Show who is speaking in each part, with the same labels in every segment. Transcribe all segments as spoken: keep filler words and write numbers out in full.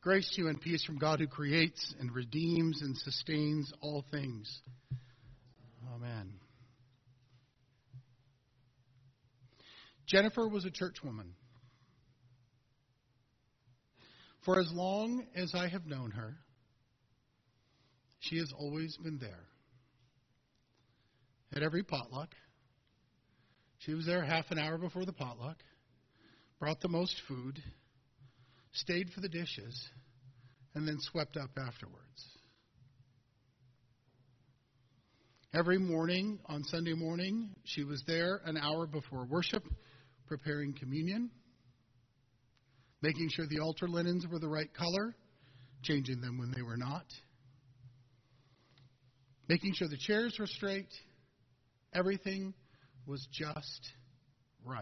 Speaker 1: Grace to you and peace from God who creates and redeems and sustains all things. Amen. Jennifer was a churchwoman. For as long as I have known her, she has always been there. At every potluck, she was there half an hour before the potluck, brought the most food, stayed for the dishes, and then swept up afterwards. Every morning, on Sunday morning, she was there an hour before worship, preparing communion, making sure the altar linens were the right color, changing them when they were not, making sure the chairs were straight. Everything was just right.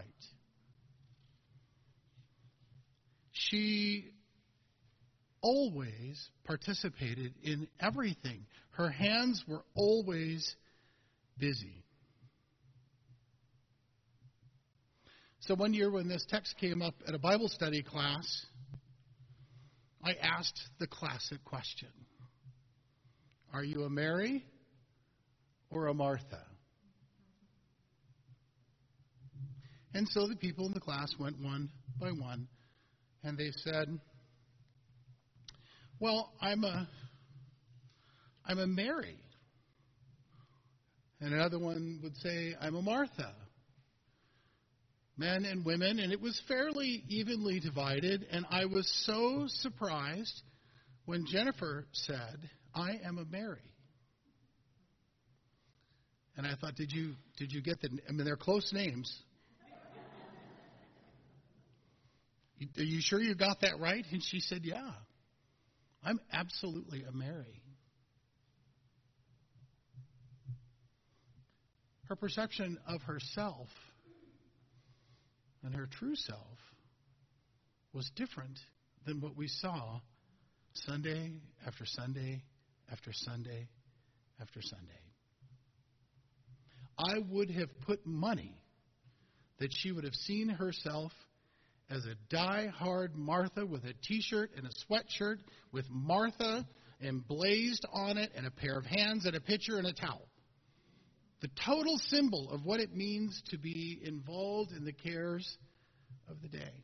Speaker 1: She always participated in everything. Her hands were always busy. So one year when this text came up at a Bible study class, I asked the classic question: are you a Mary or a Martha? And so the people in the class went one by one, and they said, well, I'm a, I'm a Mary. And another one would say, I'm a Martha. Men and women, and it was fairly evenly divided, and I was so surprised when Jennifer said, I am a Mary. And I thought, did you did you get the, I mean, they're close names. Are you sure you got that right? And she said, yeah, I'm absolutely a Mary. Her perception of herself and her true self was different than what we saw Sunday after Sunday after Sunday after Sunday. I would have put money that she would have seen herself as a die-hard Martha with a T-shirt and a sweatshirt with Martha emblazed on it and a pair of hands and a pitcher and a towel. The total symbol of what it means to be involved in the cares of the day.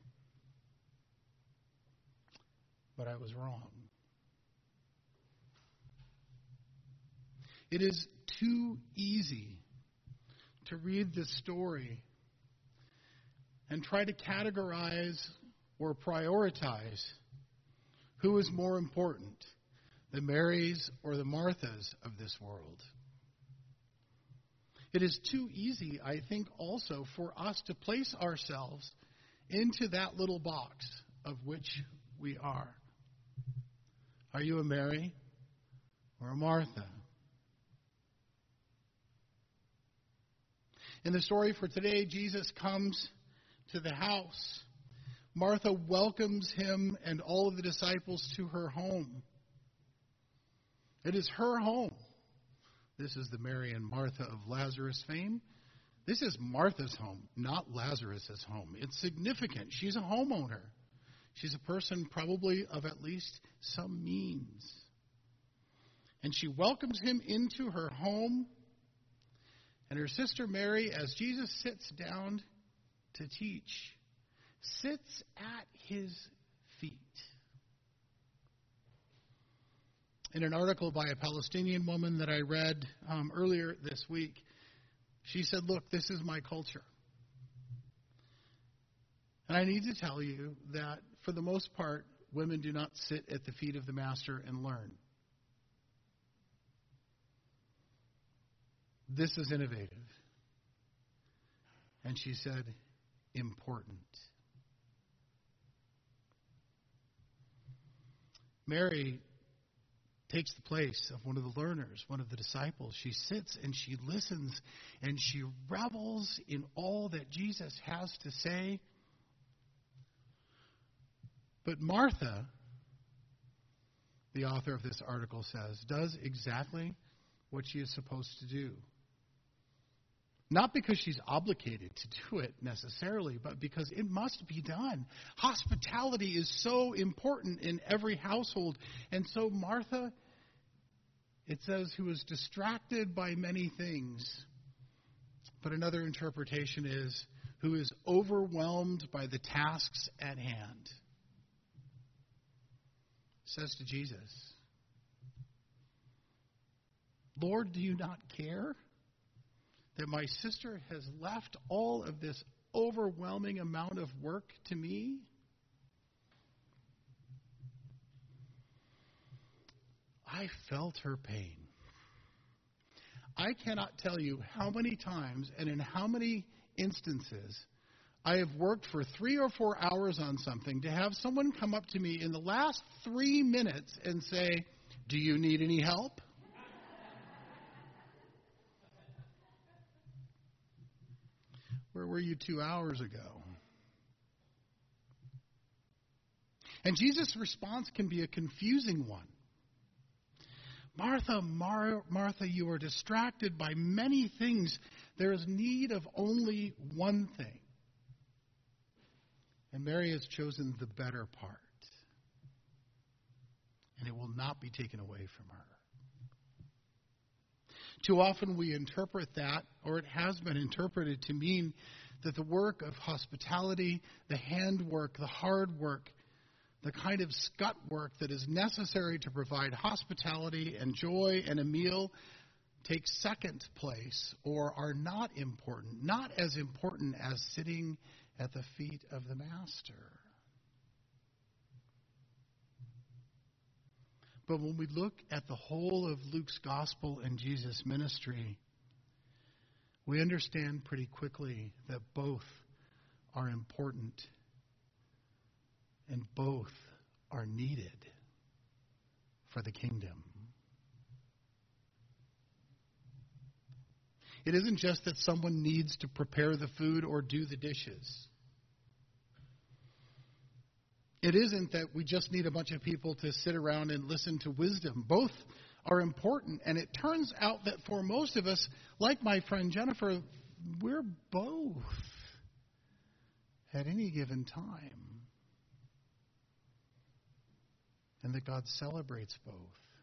Speaker 1: But I was wrong. It is too easy to read this story and try to categorize or prioritize who is more important, the Marys or the Marthas of this world. It is too easy, I think, also for us to place ourselves into that little box of which we are. Are you a Mary or a Martha? In the story for today, Jesus comes to the house. Martha welcomes him and all of the disciples to her home. It is her home. This is the Mary and Martha of Lazarus fame. This is Martha's home, not Lazarus' home. It's significant. She's a homeowner. She's a person probably of at least some means. And she welcomes him into her home. And her sister Mary, as Jesus sits down to teach, sits at his feet. In an article by a Palestinian woman that I read um, earlier this week, she said, look, this is my culture. And I need to tell you that for the most part, women do not sit at the feet of the master and learn. This is innovative. And she said, important. Mary takes the place of one of the learners, one of the disciples. She sits and she listens and she revels in all that Jesus has to say. But Martha, the author of this article says, does exactly what she is supposed to do. Not because she's obligated to do it necessarily, but because it must be done. Hospitality is so important in every household. And so Martha, it says, who was distracted by many things. But another interpretation is, who is overwhelmed by the tasks at hand. Says to Jesus, Lord, do you not care that my sister has left all of this overwhelming amount of work to me? I felt her pain. I cannot tell you how many times and in how many instances I have worked for three or four hours on something to have someone come up to me in the last three minutes and say, do you need any help? Where were you two hours ago? And Jesus' response can be a confusing one. Martha, Mar- Martha, you are distracted by many things. There is need of only one thing. And Mary has chosen the better part. And it will not be taken away from her. Too often we interpret that, or it has been interpreted to mean that the work of hospitality, the handwork, the hard work, the kind of scut work that is necessary to provide hospitality and joy and a meal take second place or are not important, not as important as sitting at the feet of the Master. But when we look at the whole of Luke's gospel and Jesus' ministry, we understand pretty quickly that both are important and both are needed for the kingdom. It isn't just that someone needs to prepare the food or do the dishes. It isn't that we just need a bunch of people to sit around and listen to wisdom. Both are important. And it turns out that for most of us, like my friend Jennifer, we're both at any given time. And that God celebrates both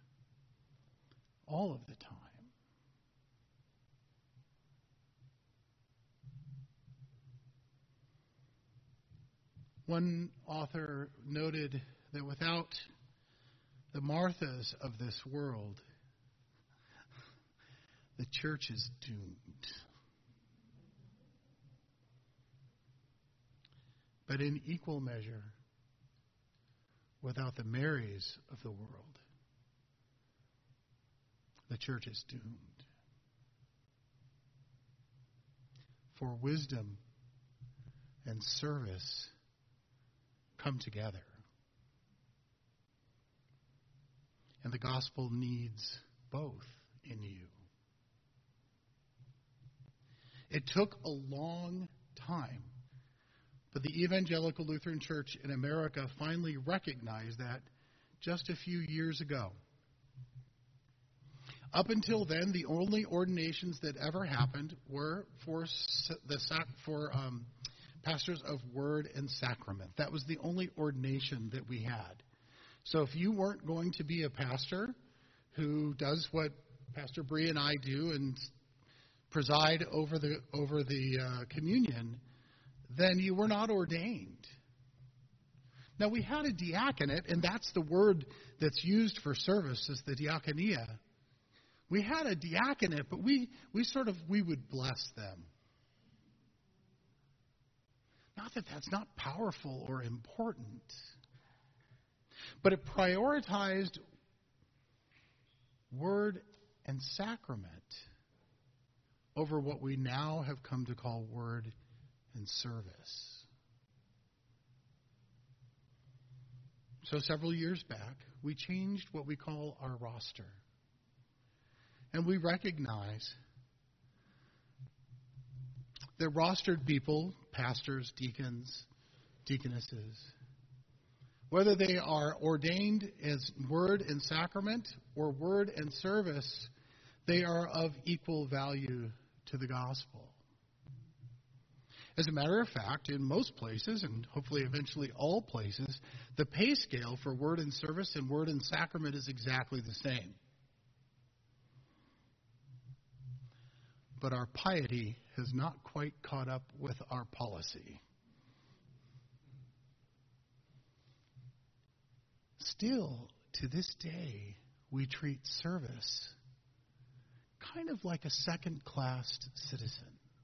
Speaker 1: all of the time. One author noted that without the Marthas of this world, the church is doomed. But in equal measure, without the Marys of the world, the church is doomed. For wisdom and service come together. And the gospel needs both in you. It took a long time, but the Evangelical Lutheran Church in America finally recognized that just a few years ago. Up until then, the only ordinations that ever happened were for the for um, pastors of word and sacrament. That was the only ordination that we had. So if you weren't going to be a pastor who does what Pastor Bree and I do and preside over the over the uh, communion, then you were not ordained. Now we had a diaconate, and that's the word that's used for service, is the diaconia. We had a diaconate, but we, we sort of, we would bless them. Not that that's not powerful or important, but it prioritized word and sacrament over what we now have come to call word and service. So several years back, we changed what we call our roster. And we recognize that rostered people, pastors, deacons, deaconesses, whether they are ordained as word and sacrament or word and service, they are of equal value to the gospel. As a matter of fact, in most places, and hopefully eventually all places, the pay scale for word and service and word and sacrament is exactly the same. But our piety has not quite caught up with our policy. Still, to this day, we treat service kind of like a second-class citizen.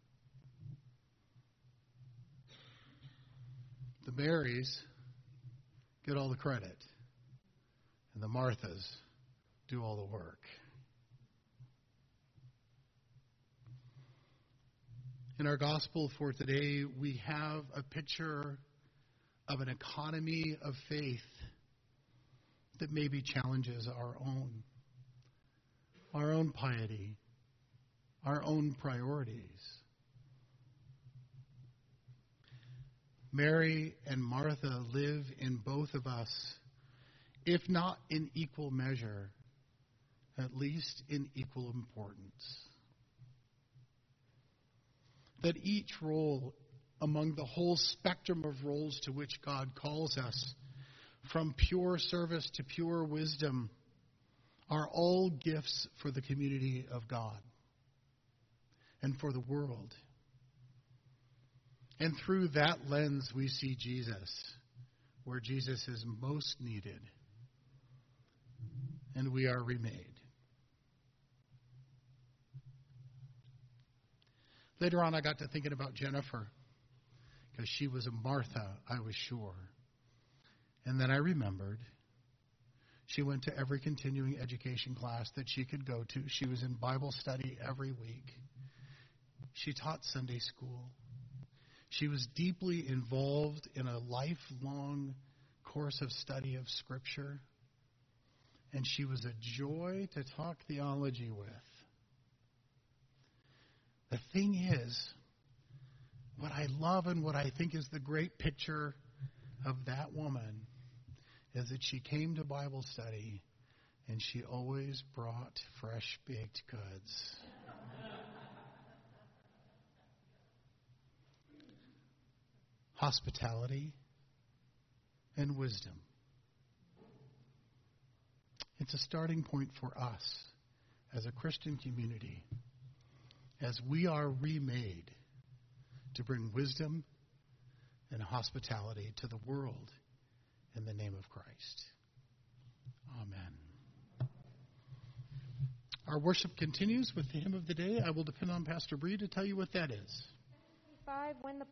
Speaker 1: The Marys get all the credit, and the Marthas do all the work. In our gospel for today, we have a picture of an economy of faith that maybe challenges our own, our own piety, our own priorities. Mary and Martha live in both of us, if not in equal measure, at least in equal importance. That each role among the whole spectrum of roles to which God calls us, from pure service to pure wisdom, are all gifts for the community of God and for the world. And through that lens, we see Jesus, where Jesus is most needed, and we are remade. Later on, I got to thinking about Jennifer, because she was a Martha, I was sure. And then I remembered she went to every continuing education class that she could go to. She was in Bible study every week. She taught Sunday school. She was deeply involved in a lifelong course of study of Scripture. And she was a joy to talk theology with. The thing is, what I love and what I think is the great picture of that woman is that she came to Bible study and she always brought fresh baked goods. Hospitality and wisdom. It's a starting point for us as a Christian community, as we are remade to bring wisdom and hospitality to the world in the name of Christ. Amen. Our worship continues with the hymn of the day. I will depend on Pastor Bree to tell you what that is.
Speaker 2: Five, when the